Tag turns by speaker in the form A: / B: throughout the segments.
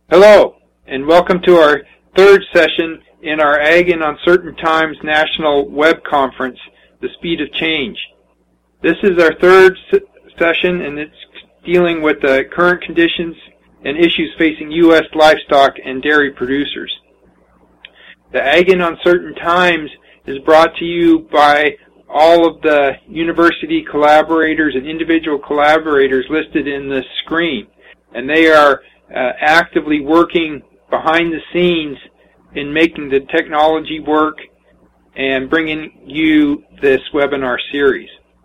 A: Hello, and welcome to our third session in our Ag in Uncertain Times National Web Conference, The Speed of Change. This is our third session, and it's dealing with the current conditions and issues facing U.S. livestock and dairy producers. The Ag in Uncertain Times is brought to you by all of the university collaborators and individual collaborators listed in this screen, and they are actively working behind the scenes in making the technology work and bringing you this webinar series.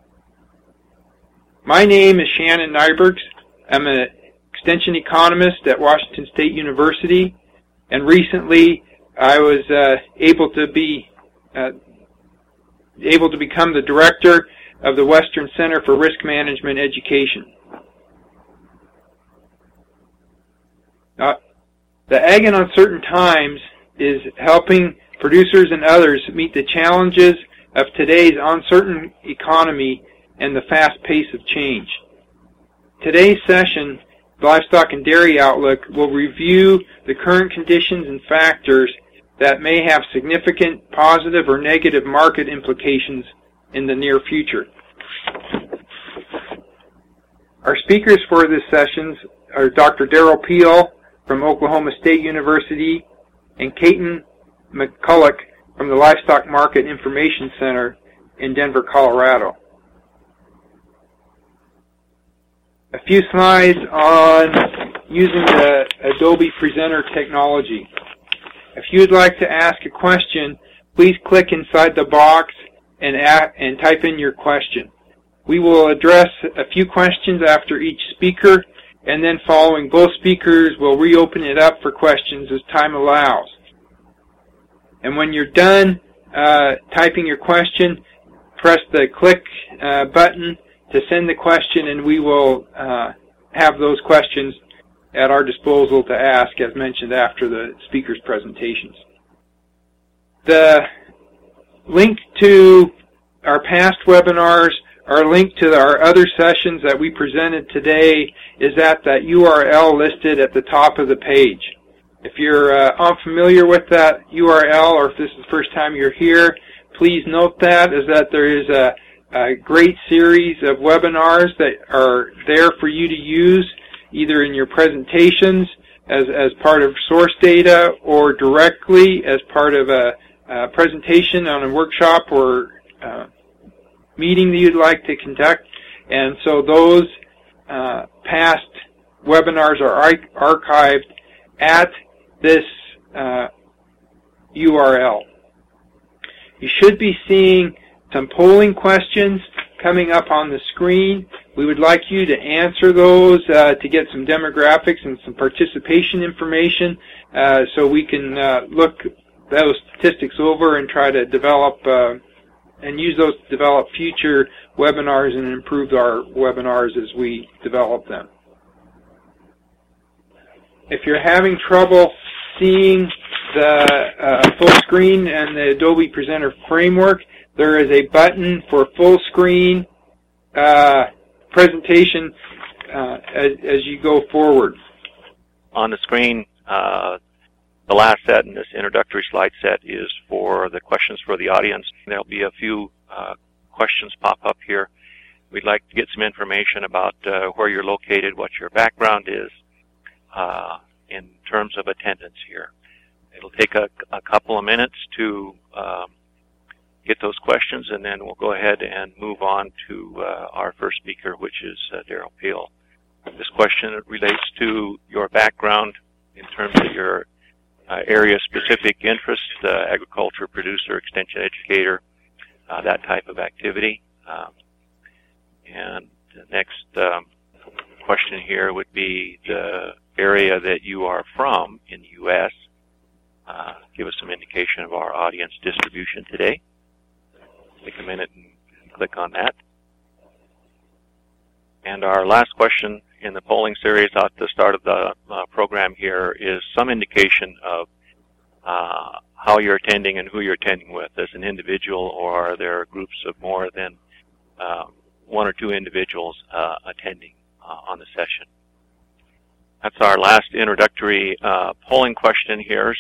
A: My name is Shannon Nybergs. I'm an extension economist at Washington State University, and recently I was able to become the director of the Western Center for Risk Management Education. The Ag in Uncertain Times is helping producers and others meet the challenges of today's uncertain economy and the fast pace of change. Today's session, Livestock and Dairy Outlook, will review the current conditions and factors that may have significant positive or negative market implications in the near future. Our speakers for this session are Dr. Darrell Peel from Oklahoma State University and Caton McCulloch from the Livestock Market Information Center in Denver, Colorado. A few slides on using the Adobe Presenter technology. If you'd like to ask a question, please click inside the box and type in your question. We will address a few questions after each speaker, and then following both speakers, we'll reopen it up for questions as time allows. And when you're done typing your question, press the click button to send the question, and we will have those questions at our disposal to ask, as mentioned, after the speakers' presentations. The link to our past webinars, our link to our other sessions that we presented today is at that URL listed at the top of the page. If you're unfamiliar with that URL, or if this is the first time you're here, please note that there is a great series of webinars that are there for you to use, either in your presentations as part of source data or directly as part of a presentation on a workshop or meeting that you'd like to conduct. And so those past webinars are archived at this URL. You should be seeing some polling questions coming up on the screen. We would like you to answer those to get some demographics and some participation information so we can look those statistics over and try to develop and use those to develop future webinars and improve our webinars as we develop them. If you're having trouble seeing the full screen and the Adobe Presenter framework, there is a button for full screen presentation as you go forward.
B: On the screen, the last set in this introductory slide set is for the questions for the audience. There'll be a few questions pop up here. We'd like to get some information about where you're located, what your background is in terms of attendance here. It'll take a couple of minutes to get those questions, and then we'll go ahead and move on to our first speaker, which is Darrell Peel. This question relates to your background in terms of your area-specific interest, agriculture, producer, extension educator, that type of activity. And the next question here would be the area that you are from in the U.S. Give us some indication of our audience distribution today. Take a minute and click on that. And our last question in the polling series at the start of the program here is some indication of how you're attending and who you're attending with as an individual, or are there groups of more than one or two individuals attending on the session. That's our last introductory polling question here.